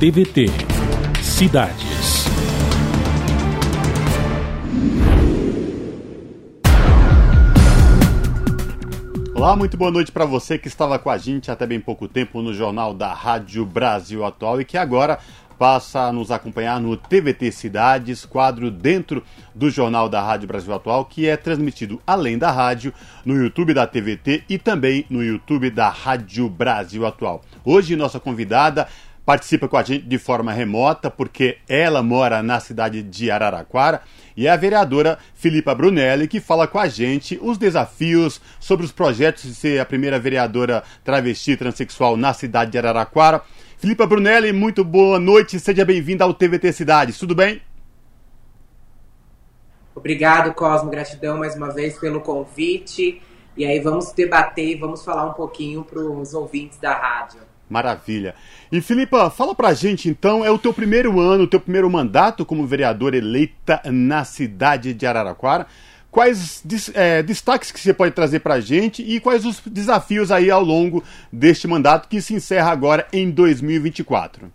TVT Cidades. Olá, muito boa noite para você que estava com a gente até bem pouco tempo no Jornal da Rádio Brasil Atual e que agora passa a nos acompanhar no TVT Cidades, quadro dentro do Jornal da Rádio Brasil Atual, que é transmitido além da rádio no YouTube da TVT e também no YouTube da Rádio Brasil Atual. Hoje nossa convidada participa com a gente de forma remota porque ela mora na cidade de Araraquara e é a vereadora Filipa Brunelli que fala com a gente os desafios sobre os projetos de ser a primeira vereadora travesti transexual na cidade de Araraquara. Filipa Brunelli, muito boa noite, seja bem-vinda ao TVT Cidades, tudo bem? Obrigado, Cosmo, gratidão mais uma vez pelo convite. E aí vamos debater e vamos falar um pouquinho para os ouvintes da rádio. Maravilha. E Filipa, fala pra gente então, é o teu primeiro ano, o teu primeiro mandato como vereadora eleita na cidade de Araraquara. Quais destaques que você pode trazer pra gente e quais os desafios aí ao longo deste mandato que se encerra agora em 2024?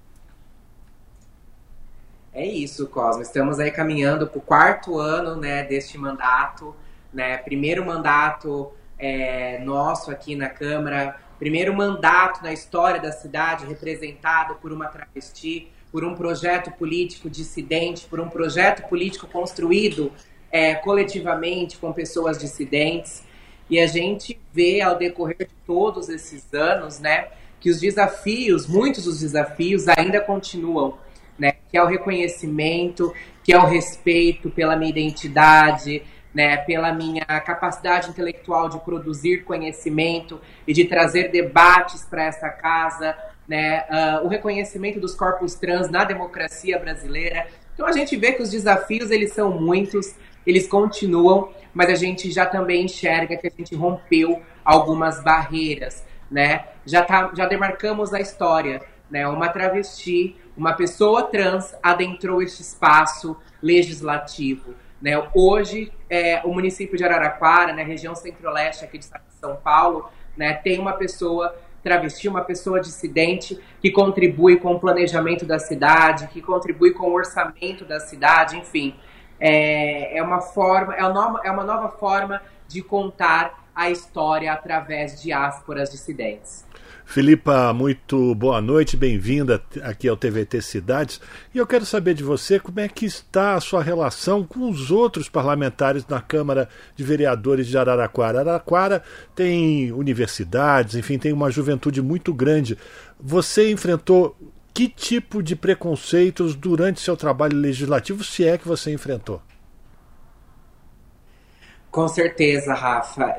É isso, Cosmo. Estamos aí caminhando para o quarto ano, né, deste mandato, né? Primeiro mandato nosso aqui na Câmara, primeiro mandato na história da cidade representado por uma travesti, por um projeto político dissidente, por um projeto político construído coletivamente com pessoas dissidentes. E a gente vê ao decorrer de todos esses anos, né, que os desafios, muitos dos desafios ainda continuam, né, que é o reconhecimento, que é o respeito pela minha identidade, né, pela minha capacidade intelectual de produzir conhecimento e de trazer debates para essa casa, né, o reconhecimento dos corpos trans na democracia brasileira. Então a gente vê que os desafios eles são muitos, eles continuam, mas a gente já também enxerga que a gente rompeu algumas barreiras, né? Já demarcamos a história, né? Uma travesti, uma pessoa trans adentrou este espaço legislativo, né? Hoje, o município de Araraquara, na região centro-leste aqui de São Paulo, né, tem uma pessoa travesti, uma pessoa dissidente que contribui com o planejamento da cidade, que contribui com o orçamento da cidade, enfim. É uma nova forma de contar a história através de diásporas dissidentes. Filipa, muito boa noite, bem-vinda aqui ao TVT Cidades. E eu quero saber de você como é que está a sua relação com os outros parlamentares na Câmara de Vereadores de Araraquara. Araraquara tem universidades, enfim, tem uma juventude muito grande. Você enfrentou que tipo de preconceitos durante seu trabalho legislativo, se é que você enfrentou? Com certeza, Rafa.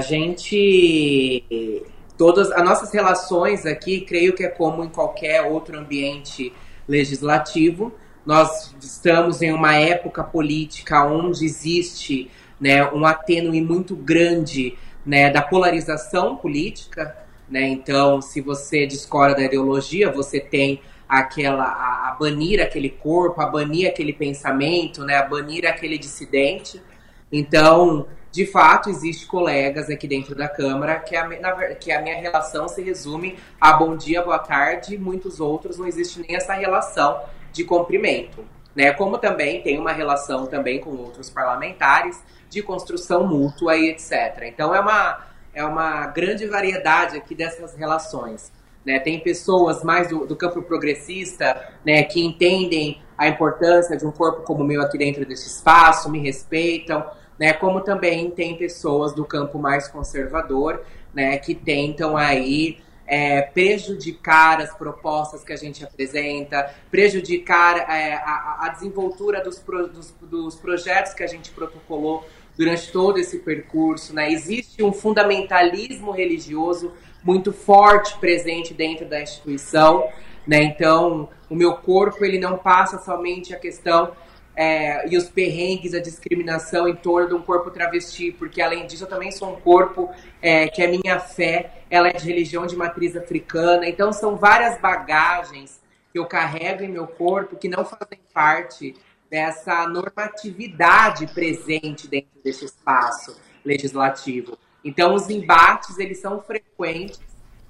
Todas as nossas relações aqui, creio que é como em qualquer outro ambiente legislativo. Nós estamos em uma época política onde existe, né, um atênue muito grande, né, da polarização política, né? Então, se você discorda da ideologia, você tem a banir aquele corpo, a banir aquele pensamento, né, a banir aquele dissidente. Então, de fato, existe colegas aqui dentro da Câmara que a minha relação se resume a bom dia, boa tarde, e muitos outros não existe nem essa relação de cumprimento, né? Como também tem uma relação também com outros parlamentares de construção mútua e etc. Então é uma grande variedade aqui dessas relações, né? Tem pessoas mais do campo progressista, né, que entendem a importância de um corpo como o meu aqui dentro desse espaço, me respeitam, né, como também tem pessoas do campo mais conservador, né, que tentam aí prejudicar as propostas que a gente apresenta, prejudicar a desenvoltura dos projetos que a gente protocolou durante todo esse percurso, né? Existe um fundamentalismo religioso muito forte presente dentro da instituição, né? Então, o meu corpo ele não passa somente a questão e os perrengues, a discriminação em torno de um corpo travesti, porque além disso eu também sou um corpo que a minha fé ela é de religião de matriz africana, então são várias bagagens que eu carrego em meu corpo que não fazem parte dessa normatividade presente dentro desse espaço legislativo. Então os embates eles são frequentes,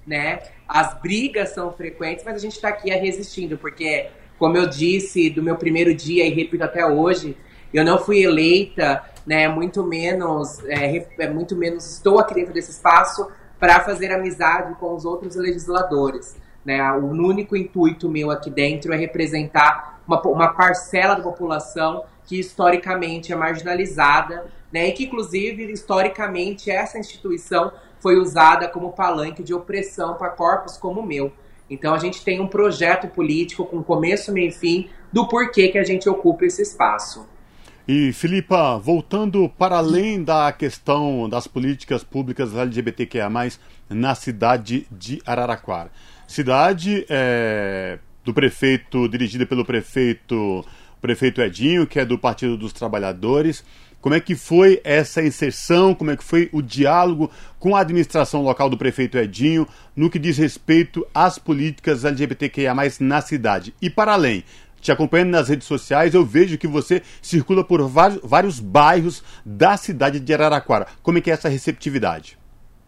né? As brigas são frequentes, mas a gente está aqui resistindo, porque, como eu disse do meu primeiro dia e repito até hoje, eu não fui eleita, né? Muito menos estou aqui dentro desse espaço para fazer amizade com os outros legisladores, né? O único intuito meu aqui dentro é representar uma parcela da população que historicamente é marginalizada, né? E que, inclusive, historicamente, essa instituição foi usada como palanque de opressão para corpos como o meu. Então, a gente tem um projeto político com começo, meio e fim do porquê que a gente ocupa esse espaço. E, Filipa, voltando para além da questão das políticas públicas LGBTQIA+, na cidade de Araraquara. Cidade do prefeito, dirigida pelo prefeito Edinho, que é do Partido dos Trabalhadores. Como é que foi essa inserção, como é que foi o diálogo com a administração local do prefeito Edinho no que diz respeito às políticas LGBTQIA+, na cidade? E para além, te acompanhando nas redes sociais, eu vejo que você circula por vários bairros da cidade de Araraquara. Como é que é essa receptividade?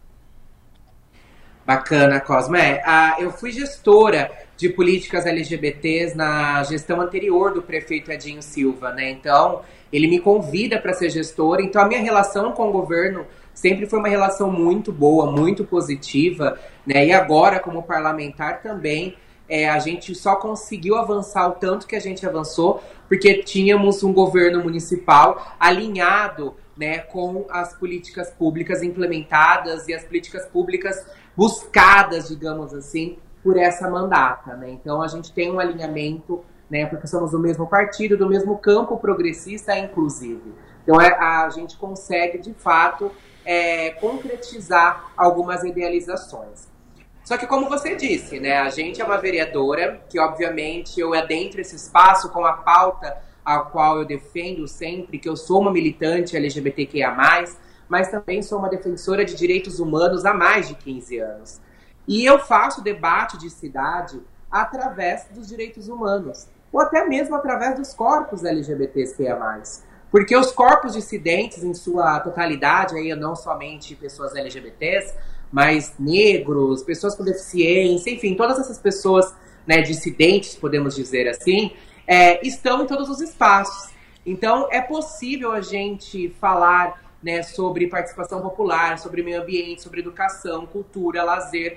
Bacana, Cosma. Eu fui gestora de políticas LGBTs na gestão anterior do prefeito Edinho Silva, né? Então, ele me convida para ser gestora. Então, a minha relação com o governo sempre foi uma relação muito boa, muito positiva, né? E agora, como parlamentar também, a gente só conseguiu avançar o tanto que a gente avançou porque tínhamos um governo municipal alinhado, né, com as políticas públicas implementadas e as políticas públicas buscadas, digamos assim, por essa mandata, né? Então a gente tem um alinhamento, né, porque somos do mesmo partido, do mesmo campo progressista, inclusive. Então a gente consegue, de fato, concretizar algumas idealizações. Só que, como você disse, né, a gente é uma vereadora que, obviamente, eu adentro esse espaço com a pauta a qual eu defendo sempre, que eu sou uma militante LGBTQIA+, mas também sou uma defensora de direitos humanos há mais de 15 anos. E eu faço debate de cidade através dos direitos humanos, ou até mesmo através dos corpos LGBTQIA+. Porque os corpos dissidentes, em sua totalidade, aí não somente pessoas LGBTs, mas negros, pessoas com deficiência, enfim, todas essas pessoas, né, dissidentes, podemos dizer assim, estão em todos os espaços. Então, é possível a gente falar, né, sobre participação popular, sobre meio ambiente, sobre educação, cultura, lazer,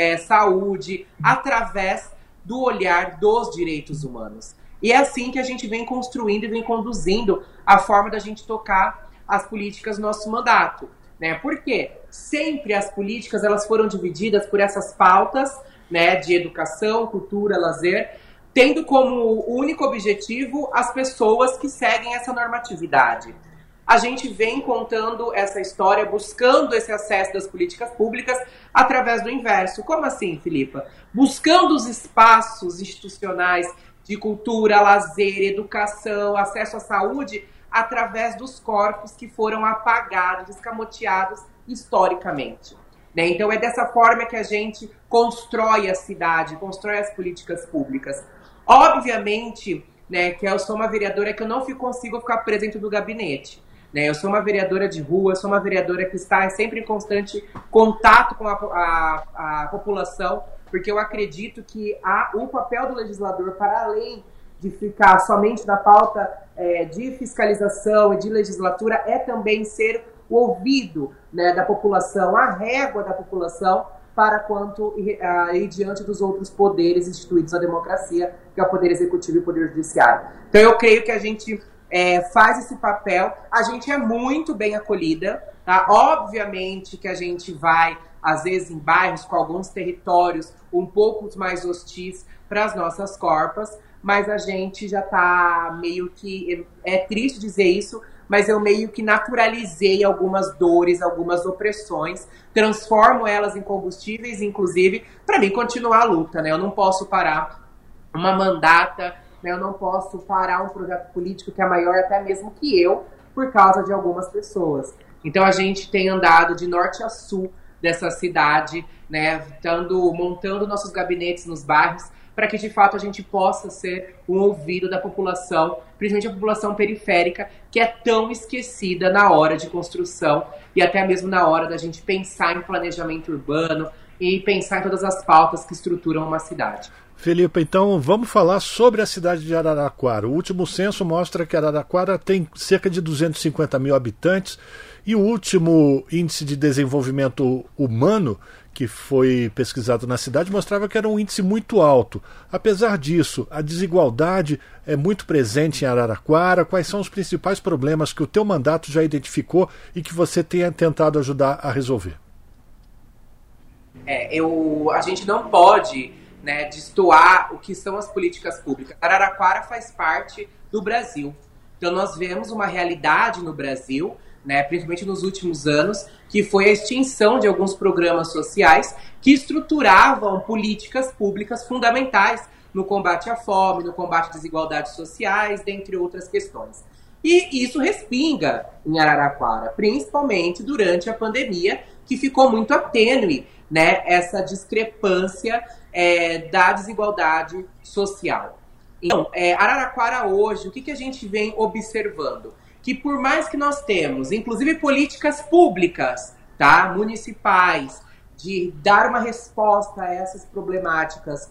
saúde, através do olhar dos direitos humanos. E é assim que a gente vem construindo e vem conduzindo a forma da gente tocar as políticas no nosso mandato, né? Porque sempre as políticas elas foram divididas por essas pautas, né, de educação, cultura, lazer, tendo como único objetivo as pessoas que seguem essa normatividade. A gente vem contando essa história, buscando esse acesso das políticas públicas através do inverso. Como assim, Filipa? Buscando os espaços institucionais de cultura, lazer, educação, acesso à saúde, através dos corpos que foram apagados, escamoteados historicamente. Né? Então é dessa forma que a gente constrói a cidade, constrói as políticas públicas. Obviamente, né, que eu sou uma vereadora que eu não consigo ficar presente no gabinete. Né? Eu sou uma vereadora de rua, eu sou uma vereadora que está sempre em constante contato com a população, porque eu acredito que o papel do legislador, para além de ficar somente na pauta de fiscalização e de legislatura, é também ser o ouvido, né, da população, a régua da população, para quanto ir diante dos outros poderes instituídos na democracia, que é o Poder Executivo e o Poder Judiciário. Então eu creio que a gente faz esse papel, a gente é muito bem acolhida, tá? Obviamente que a gente vai, às vezes, em bairros com alguns territórios um pouco mais hostis para as nossas corpas, mas a gente já está meio que... É triste dizer isso, mas eu meio que naturalizei algumas dores, algumas opressões, transformo elas em combustíveis, inclusive, para mim continuar a luta, né? Eu não posso parar uma mandata, né? Eu não posso parar um projeto político que é maior até mesmo que eu, por causa de algumas pessoas. Então a gente tem andado de norte a sul dessa cidade, né? Montando nossos gabinetes nos bairros, para que de fato a gente possa ser um ouvido da população, principalmente a população periférica, que é tão esquecida na hora de construção e até mesmo na hora da gente pensar em planejamento urbano, e pensar em todas as pautas que estruturam uma cidade. Felipe, então vamos falar sobre a cidade de Araraquara. O último censo mostra que Araraquara tem cerca de 250 mil habitantes e o último índice de desenvolvimento humano que foi pesquisado na cidade mostrava que era um índice muito alto. Apesar disso, a desigualdade é muito presente em Araraquara. Quais são os principais problemas que o teu mandato já identificou e que você tenha tentado ajudar a resolver? A gente não pode, né, destoar o que são as políticas públicas. Araraquara faz parte do Brasil. Então nós vemos uma realidade no Brasil, né, principalmente nos últimos anos, que foi a extinção de alguns programas sociais que estruturavam políticas públicas fundamentais no combate à fome, no combate às desigualdades sociais, dentre outras questões. E isso respinga em Araraquara, principalmente durante a pandemia, que ficou muito tênue, né, essa discrepância da desigualdade social. Então, Araraquara hoje, o que a gente vem observando? Que por mais que nós temos, inclusive políticas públicas, tá, municipais, de dar uma resposta a essas problemáticas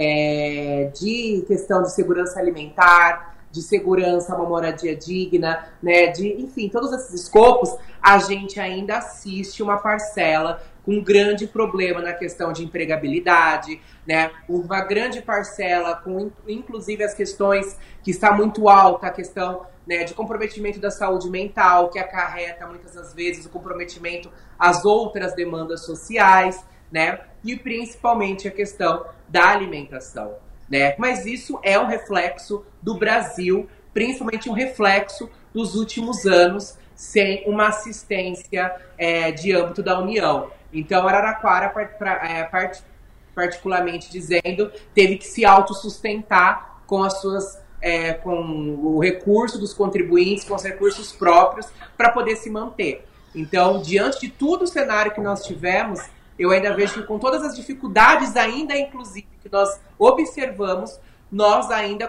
de questão de segurança alimentar, de segurança a uma moradia digna, né, enfim, todos esses escopos, a gente ainda assiste uma parcela com um grande problema na questão de empregabilidade, né, uma grande parcela com, inclusive, as questões que está muito alta, a questão, né, de comprometimento da saúde mental, que acarreta, muitas das vezes, o comprometimento às outras demandas sociais, né, e principalmente a questão da alimentação, né. Mas isso é um reflexo do Brasil, principalmente um reflexo dos últimos anos, sem uma assistência de âmbito da União. Então, Araraquara, particularmente dizendo, teve que se autossustentar com as suas, com o recurso dos contribuintes, com os recursos próprios, para poder se manter. Então, diante de todo o cenário que nós tivemos, eu ainda vejo que com todas as dificuldades ainda, inclusive, que nós observamos, nós ainda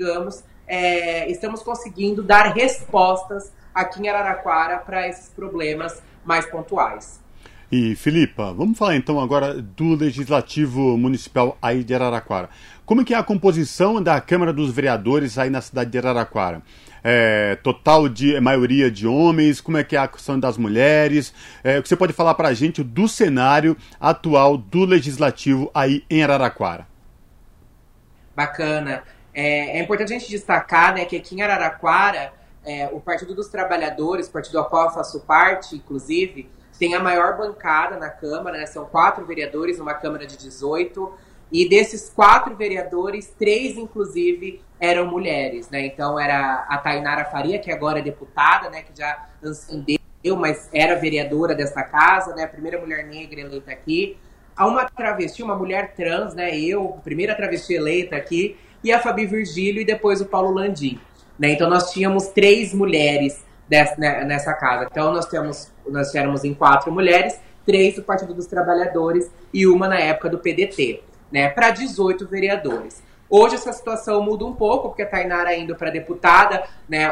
estamos conseguindo dar respostas aqui em Araraquara para esses problemas mais pontuais. E, Filipa, vamos falar então agora do Legislativo Municipal aí de Araraquara. Como que é a composição da Câmara dos Vereadores aí na cidade de Araraquara? Total de maioria de homens? Como é que é a questão das mulheres? O que você pode falar para a gente do cenário atual do Legislativo aí em Araraquara? Bacana. É importante a gente destacar, né, que aqui em Araraquara, o Partido dos Trabalhadores, partido ao qual eu faço parte, inclusive, tem a maior bancada na Câmara, né? São 4 vereadores numa Câmara de 18, e desses 4 vereadores, 3, inclusive, eram mulheres, né? Então, era a Tainara Faria, que agora é deputada, né? Que já ascendeu, mas era vereadora dessa casa, né? A primeira mulher negra eleita aqui. Há uma travesti, uma mulher trans, né? Eu, primeira travesti eleita aqui, e a Fabi Virgílio, e depois o Paulo Landim, né? Então, nós tínhamos 3 mulheres nessa casa. Então nós éramos em 4 mulheres, 3 do Partido dos Trabalhadores e uma na época do PDT, né, para 18 vereadores. Hoje essa situação muda um pouco, porque a Tainara indo para deputada, né,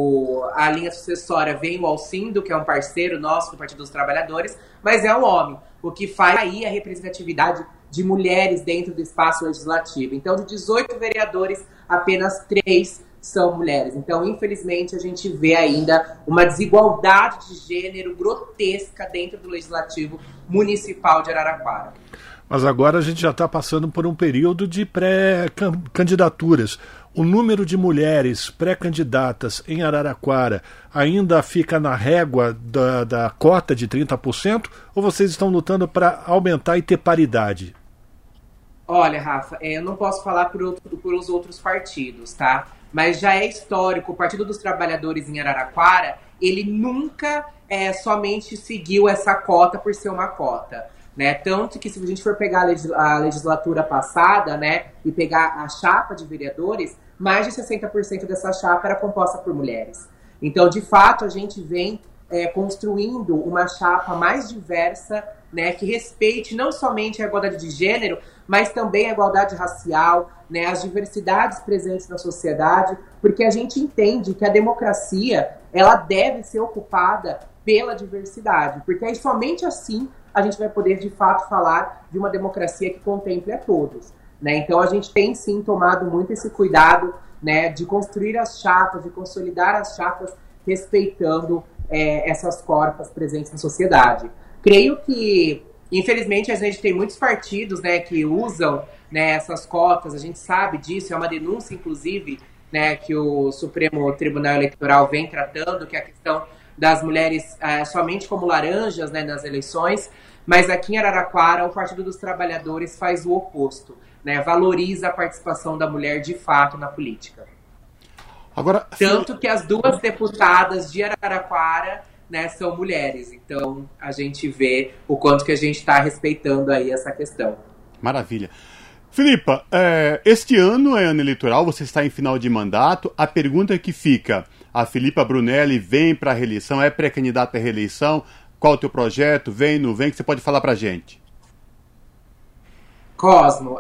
a linha sucessória vem o Alcindo, que é um parceiro nosso do Partido dos Trabalhadores, mas é um homem, o que faz aí a representatividade de mulheres dentro do espaço legislativo. Então, de 18 vereadores, apenas 3 são mulheres. Então, infelizmente, a gente vê ainda uma desigualdade de gênero grotesca dentro do Legislativo Municipal de Araraquara. Mas agora a gente já está passando por um período de pré-candidaturas. O número de mulheres pré-candidatas em Araraquara ainda fica na régua da cota de 30%? Ou vocês estão lutando para aumentar e ter paridade? Olha, Rafa, eu não posso falar pelos outros partidos, tá? Mas já é histórico, o Partido dos Trabalhadores em Araraquara, ele nunca somente seguiu essa cota por ser uma cota, né? Tanto que se a gente for pegar a legislatura passada, né, e pegar a chapa de vereadores, mais de 60% dessa chapa era composta por mulheres. Então, de fato, a gente vem construindo uma chapa mais diversa, né, que respeite não somente a igualdade de gênero, mas também a igualdade racial, né, as diversidades presentes na sociedade, porque a gente entende que a democracia ela deve ser ocupada pela diversidade, porque aí somente assim a gente vai poder, de fato, falar de uma democracia que contemple a todos, né? Então, a gente tem, sim, tomado muito esse cuidado, né, de construir as chapas, de consolidar as chapas, respeitando essas corpas presentes na sociedade. Creio que, infelizmente, a gente tem muitos partidos, né, que usam, né, essas cotas, a gente sabe disso, é uma denúncia, inclusive, né, que o Supremo Tribunal Eleitoral vem tratando, que é a questão das mulheres somente como laranjas, né, nas eleições, mas aqui em Araraquara o Partido dos Trabalhadores faz o oposto, né, valoriza a participação da mulher de fato na política. Agora, tanto que as 2 deputadas de Araraquara, né, são mulheres, então a gente vê o quanto que a gente está respeitando aí essa questão. Maravilha. Filipa, este ano é ano eleitoral, você está em final de mandato. A pergunta que fica, a Filipa Brunelli vem para a reeleição, é pré-candidata à reeleição? Qual o teu projeto? Vem, não vem? Que você pode falar para a gente? Cosmo,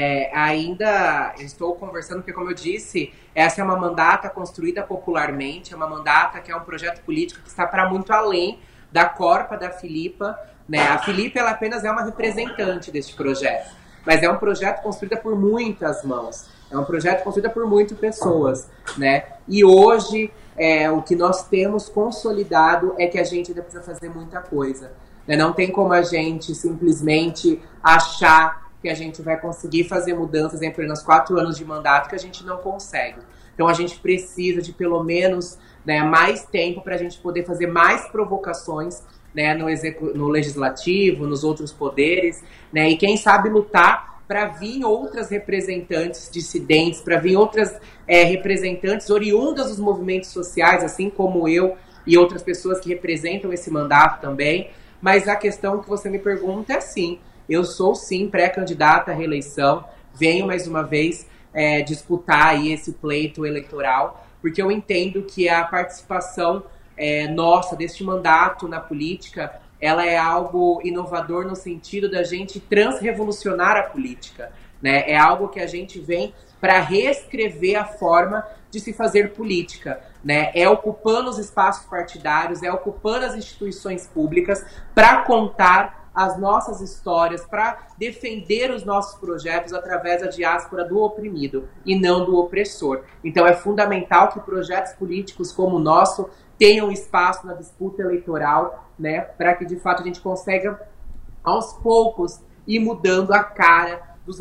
ainda estou conversando, porque, como eu disse, essa é uma mandata construída popularmente, é uma mandata que é um projeto político que está para muito além da corpa da Filipa, né? A Filipa, ela apenas é uma representante deste projeto. Mas é um projeto construído por muitas mãos. É um projeto construído por muitas pessoas, né? E hoje, o que nós temos consolidado é que a gente ainda precisa fazer muita coisa, né? Não tem como a gente simplesmente achar que a gente vai conseguir fazer mudanças em apenas 4 anos de mandato, que a gente não consegue. Então a gente precisa de pelo menos, né, mais tempo para a gente poder fazer mais provocações, né, no legislativo, nos outros poderes, né, e quem sabe lutar para vir outras representantes dissidentes, para vir outras representantes oriundas dos movimentos sociais, assim como eu e outras pessoas que representam esse mandato também. Mas a questão que você me pergunta é sim, eu sou sim pré-candidata à reeleição, venho mais uma vez disputar aí esse pleito eleitoral, porque eu entendo que a participação nossa, deste mandato na política, ela é algo inovador no sentido da gente transrevolucionar a política, né? É algo que a gente vem para reescrever a forma de se fazer política, né? É ocupando os espaços partidários, é ocupando as instituições públicas para contar as nossas histórias, para defender os nossos projetos através da diáspora do oprimido e não do opressor. Então é fundamental que projetos políticos como o nosso tenham espaço na disputa eleitoral, né, para que de fato a gente consiga aos poucos ir mudando a cara dos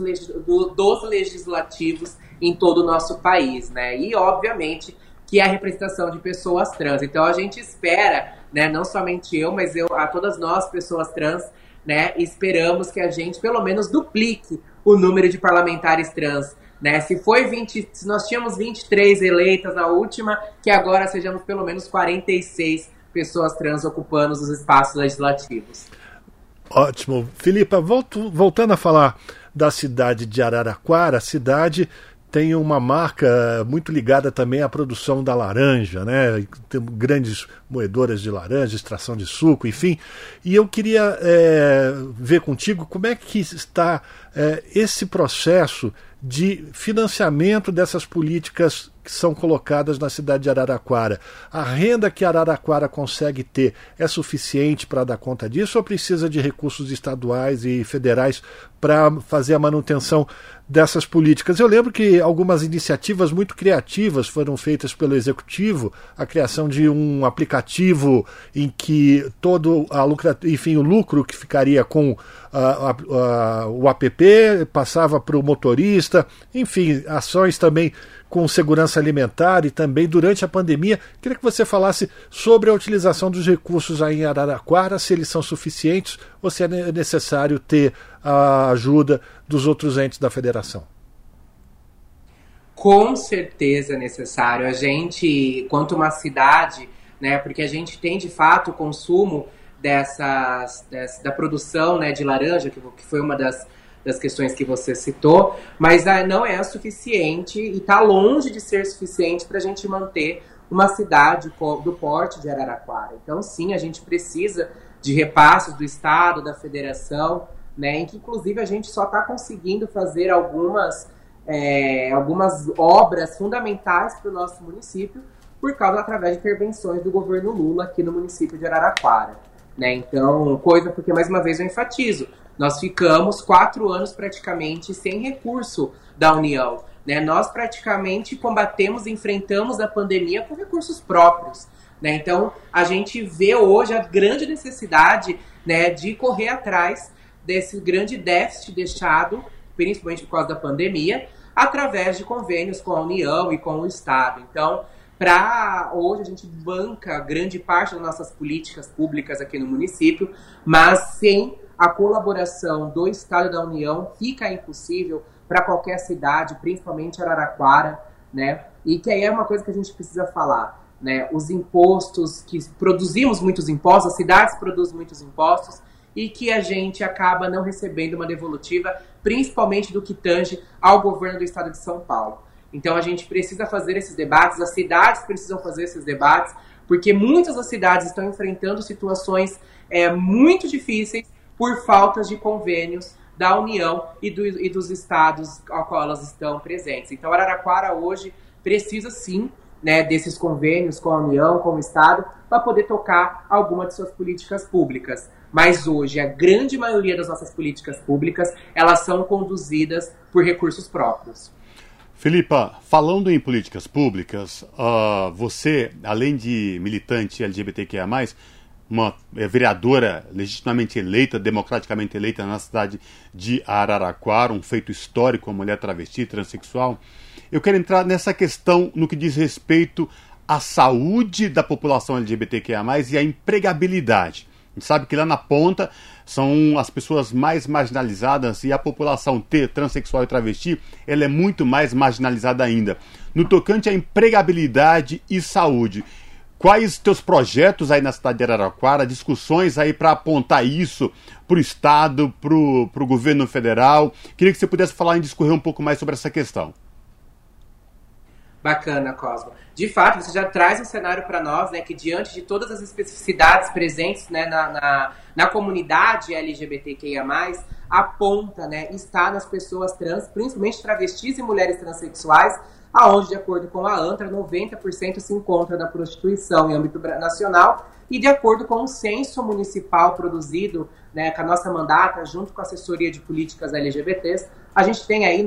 legislativos em todo o nosso país, né? E obviamente que é a representação de pessoas trans. Então a gente espera, né, não somente eu, mas a todas nós, pessoas trans, né, esperamos que a gente pelo menos duplique o número de parlamentares trans, né? Se nós tínhamos 23 eleitas na última, que agora sejamos pelo menos 46 pessoas trans ocupando os espaços legislativos. Ótimo. Filipa, voltando a falar da cidade de Araraquara, a cidade tem uma marca muito ligada também à produção da laranja, né? Tem grandes moedoras de laranja, extração de suco, enfim. E eu queria ver contigo como é que está esse processo de financiamento dessas políticas que são colocadas na cidade de Araraquara. A renda que Araraquara consegue ter é suficiente para dar conta disso ou precisa de recursos estaduais e federais para fazer a manutenção dessas políticas? Eu lembro que algumas iniciativas muito criativas foram feitas pelo Executivo, a criação de um aplicativo em que todo o lucro que ficaria com o app passava para o motorista, enfim, ações também com segurança alimentar e também durante a pandemia. Queria que você falasse sobre a utilização dos recursos aí em Araraquara, se eles são suficientes ou se é necessário ter a ajuda dos outros entes da federação. Com certeza é necessário. A gente, quanto uma cidade, né, porque a gente tem de fato o consumo da produção, né, de laranja, que foi uma das questões que você citou, mas não é suficiente e está longe de ser suficiente para a gente manter uma cidade do porte de Araraquara. Então, sim, a gente precisa de repasses do Estado, da Federação, né, em que, inclusive, a gente só está conseguindo fazer algumas obras fundamentais para o nosso município através de intervenções do governo Lula aqui no município de Araraquara. né? Então, coisa porque, mais uma vez, eu enfatizo, nós ficamos 4 anos praticamente sem recurso da União, né? Nós praticamente combatemos, enfrentamos a pandemia com recursos próprios, né? Então, a gente vê hoje a grande necessidade, né, de correr atrás desse grande déficit deixado, principalmente por causa da pandemia, através de convênios com a União e com o Estado. Então, hoje a gente banca grande parte das nossas políticas públicas aqui no município, mas sem a colaboração do Estado e da União fica impossível para qualquer cidade, principalmente Araraquara, né? E que aí é uma coisa que a gente precisa falar, né? Os impostos, que produzimos muitos impostos, as cidades produzem muitos impostos, e que a gente acaba não recebendo uma devolutiva, principalmente do que tange ao governo do Estado de São Paulo. Então a gente precisa fazer esses debates, as cidades precisam fazer esses debates, porque muitas das cidades estão enfrentando situações muito difíceis por faltas de convênios da União e dos estados ao qual elas estão presentes. Então Araraquara hoje precisa sim, né, desses convênios com a União, com o Estado, para poder tocar alguma de suas políticas públicas. Mas hoje a grande maioria das nossas políticas públicas, elas são conduzidas por recursos próprios. Filipa, falando em políticas públicas, você, além de militante LGBTQIA+, uma vereadora legitimamente eleita, democraticamente eleita na cidade de Araraquara, um feito histórico, uma mulher travesti, transexual, eu quero entrar nessa questão no que diz respeito à saúde da população LGBTQIA+, e à empregabilidade. A gente sabe que lá na ponta são as pessoas mais marginalizadas e a população T, transexual e travesti, ela é muito mais marginalizada ainda. No tocante à empregabilidade e saúde, quais teus projetos aí na cidade de Araraquara, discussões aí para apontar isso para o Estado, para o governo federal? Queria que você pudesse falar e discorrer um pouco mais sobre essa questão. Bacana, Cosmo. De fato, você já traz um cenário para nós, né, que diante de todas as especificidades presentes, né, na comunidade LGBTQIA+, aponta, né, está nas pessoas trans, principalmente travestis e mulheres transexuais, aonde, de acordo com a ANTRA, 90% se encontra na prostituição em âmbito nacional, e de acordo com o censo municipal produzido, né, com a nossa mandata, junto com a assessoria de políticas LGBTs, a gente tem aí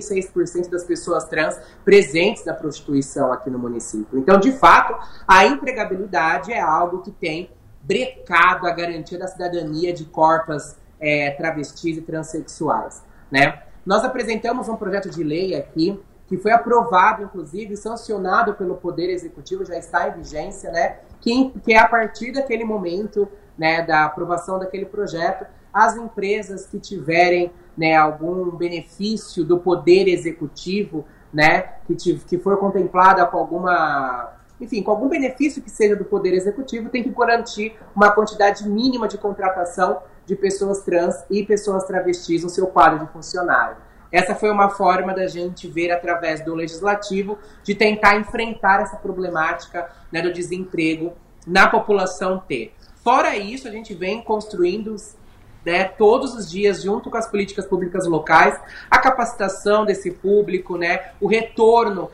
96% das pessoas trans presentes na prostituição aqui no município. Então, de fato, a empregabilidade é algo que tem brecado a garantia da cidadania de corpas travestis e transexuais, né? Nós apresentamos um projeto de lei aqui, que foi aprovado, inclusive, sancionado pelo Poder Executivo, já está em vigência, né? Que é a partir daquele momento, né, da aprovação daquele projeto, as empresas que tiverem, né, algum benefício do Poder Executivo, né, que for contemplada com alguma, enfim, com algum benefício que seja do Poder Executivo, tem que garantir uma quantidade mínima de contratação de pessoas trans e pessoas travestis no seu quadro de funcionário. Essa foi uma forma da gente ver, através do Legislativo, de tentar enfrentar essa problemática, né, do desemprego na população T. Fora isso, a gente vem construindo, né, todos os dias, junto com as políticas públicas locais, a capacitação desse público, né, o retorno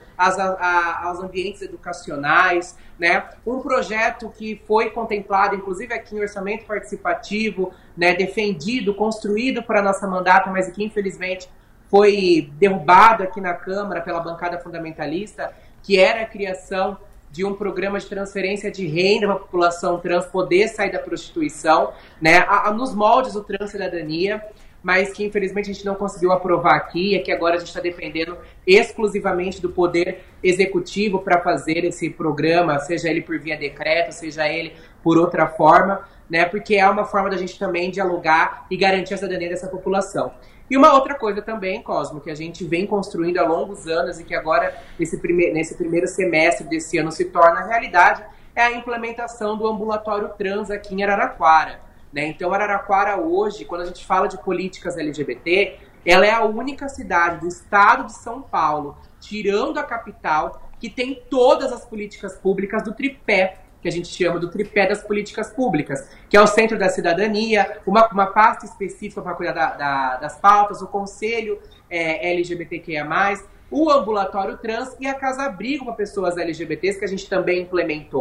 aos ambientes educacionais, né, um projeto que foi contemplado, inclusive aqui em orçamento participativo, né, defendido, construído para a nossa mandata, mas que infelizmente foi derrubado aqui na Câmara pela bancada fundamentalista, que era a criação de um programa de transferência de renda para a população trans poder sair da prostituição, né, nos moldes do Transcidadania, mas que infelizmente a gente não conseguiu aprovar aqui, é que agora a gente está dependendo exclusivamente do Poder Executivo para fazer esse programa, seja ele por via decreto, seja ele por outra forma, né, porque é uma forma da gente também dialogar e garantir a cidadania dessa população. E uma outra coisa também, Cosmo, que a gente vem construindo há longos anos e que agora, nesse primeiro semestre desse ano, se torna realidade, é a implementação do ambulatório trans aqui em Araraquara, né? Então, Araraquara hoje, quando a gente fala de políticas LGBT, ela é a única cidade do estado de São Paulo, tirando a capital, que tem todas as políticas públicas do tripé, que a gente chama do tripé das políticas públicas, que é o Centro da Cidadania, uma pasta específica para cuidar das pautas, o Conselho LGBTQIA+, o Ambulatório Trans e a Casa Abrigo para pessoas LGBTs, que a gente também implementou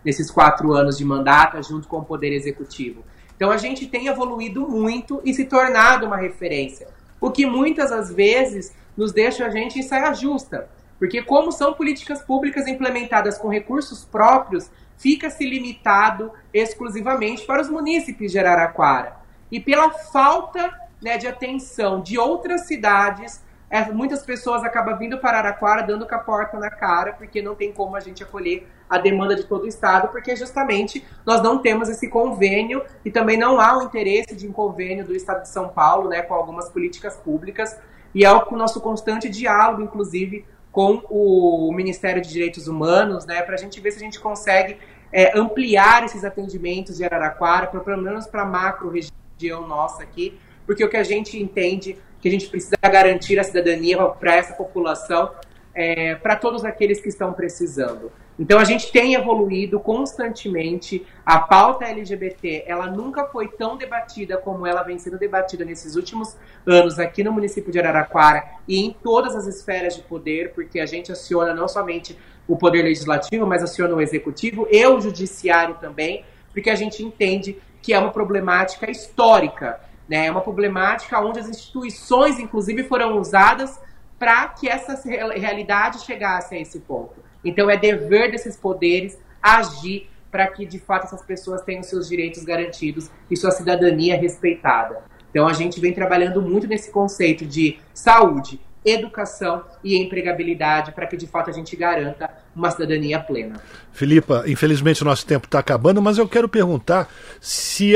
nesses 4 anos de mandato, junto com o Poder Executivo. Então a gente tem evoluído muito e se tornado uma referência, o que muitas das vezes nos deixa a gente em saia justa, porque como são políticas públicas implementadas com recursos próprios, fica-se limitado exclusivamente para os munícipes de Araraquara. E pela falta, né, de atenção de outras cidades, muitas pessoas acabam vindo para Araraquara dando com a porta na cara, porque não tem como a gente acolher a demanda de todo o estado, porque justamente nós não temos esse convênio e também não há o interesse de um convênio do estado de São Paulo, né, com algumas políticas públicas, e é o nosso constante diálogo, inclusive, com o Ministério de Direitos Humanos, né, para a gente ver se a gente consegue ampliar esses atendimentos de Araraquara, pelo menos para a macro-região nossa aqui, porque o que a gente entende que a gente precisa garantir a cidadania para essa população, para todos aqueles que estão precisando. Então a gente tem evoluído constantemente, a pauta LGBT, ela nunca foi tão debatida como ela vem sendo debatida nesses últimos anos aqui no município de Araraquara e em todas as esferas de poder, porque a gente aciona não somente o poder legislativo, mas aciona o executivo e o judiciário também, porque a gente entende que é uma problemática histórica, né? É uma problemática onde as instituições, inclusive, foram usadas para que essa realidade chegasse a esse ponto. Então é dever desses poderes agir para que, de fato, essas pessoas tenham seus direitos garantidos e sua cidadania respeitada. Então a gente vem trabalhando muito nesse conceito de saúde, educação e empregabilidade para que, de fato, a gente garanta uma cidadania plena. Filipa, infelizmente o nosso tempo está acabando, mas eu quero perguntar se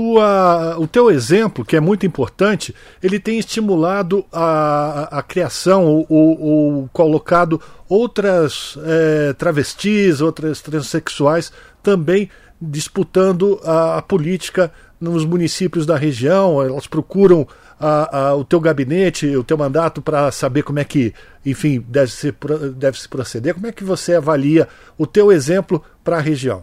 o teu exemplo, que é muito importante, ele tem estimulado a criação ou colocado outras travestis, outras transexuais também disputando a política nos municípios da região. Elas procuram o teu gabinete, o teu mandato para saber como é que, enfim, deve se proceder. Como é que você avalia o teu exemplo para a região?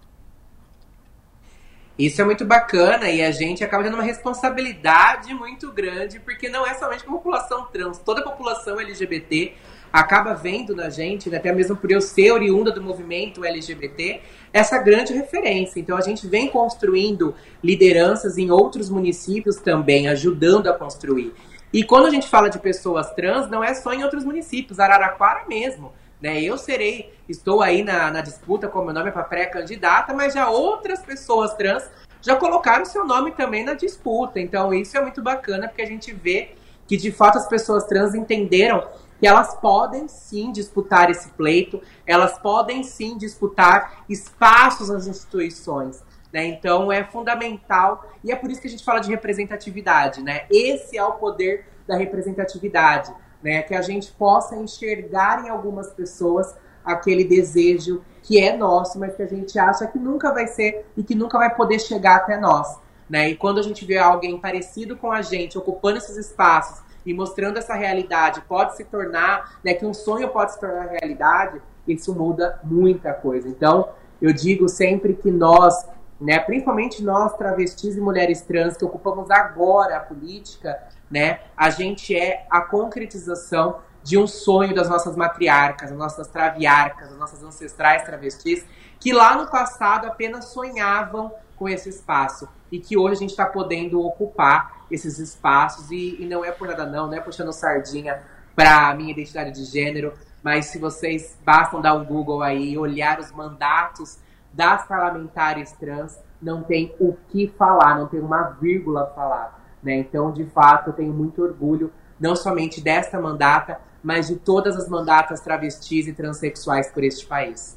Isso é muito bacana e a gente acaba tendo uma responsabilidade muito grande, porque não é somente a população trans, toda a população LGBT acaba vendo na gente, né, até mesmo por eu ser oriunda do movimento LGBT, essa grande referência. Então a gente vem construindo lideranças em outros municípios também, ajudando a construir. E quando a gente fala de pessoas trans, não é só em outros municípios, Araraquara mesmo, né? Estou aí na disputa com o meu nome para pré-candidata, mas já outras pessoas trans já colocaram seu nome também na disputa. Então isso é muito bacana, porque a gente vê que de fato as pessoas trans entenderam que elas podem sim disputar esse pleito, elas podem sim disputar espaços nas instituições, né? Então é fundamental, e é por isso que a gente fala de representatividade, né? Esse é o poder da representatividade, né? Que a gente possa enxergar em algumas pessoas aquele desejo que é nosso, mas que a gente acha que nunca vai ser e que nunca vai poder chegar até nós, né? E quando a gente vê alguém parecido com a gente ocupando esses espaços e mostrando essa realidade, pode se tornar, né, que um sonho pode se tornar realidade, isso muda muita coisa. Então, eu digo sempre que nós, né, principalmente nós, travestis e mulheres trans, que ocupamos agora a política, né, a gente é a concretização de um sonho das nossas matriarcas, das nossas traviarcas, das nossas ancestrais travestis, que lá no passado apenas sonhavam com esse espaço e que hoje a gente está podendo ocupar esses espaços e não é por nada não é puxando sardinha para a minha identidade de gênero, mas se vocês bastam dar um Google aí e olhar os mandatos das parlamentares trans, não tem o que falar, não tem uma vírgula a falar, né? Então, de fato, eu tenho muito orgulho, não somente desta mandata, mas de todas as mandatas travestis e transexuais por este país.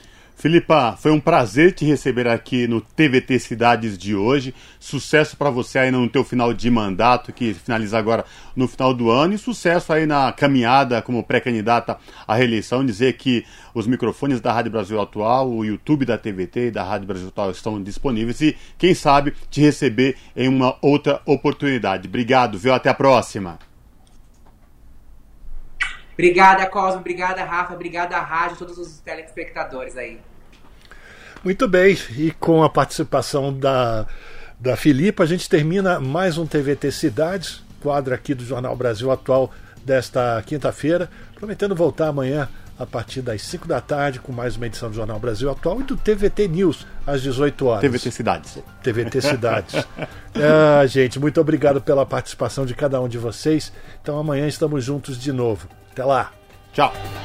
Filipa, foi um prazer te receber aqui no TVT Cidades de hoje. Sucesso para você aí no teu final de mandato, que finaliza agora no final do ano, e sucesso aí na caminhada como pré-candidata à reeleição. Dizer que os microfones da Rádio Brasil Atual, o YouTube da TVT e da Rádio Brasil Atual estão disponíveis e, quem sabe, te receber em uma outra oportunidade. Obrigado, viu? Até a próxima. Obrigada, Cosmo. Obrigada, Rafa. Obrigada, Rádio, todos os telespectadores aí. Muito bem. E com a participação da Filipa, a gente termina mais um TVT Cidades, quadro aqui do Jornal Brasil Atual desta quinta-feira, prometendo voltar amanhã a partir das 5 da tarde, com mais uma edição do Jornal Brasil Atual e do TVT News, às 18 horas. TVT Cidades. TVT Cidades. Gente, muito obrigado pela participação de cada um de vocês. Então amanhã estamos juntos de novo. Até lá. Tchau.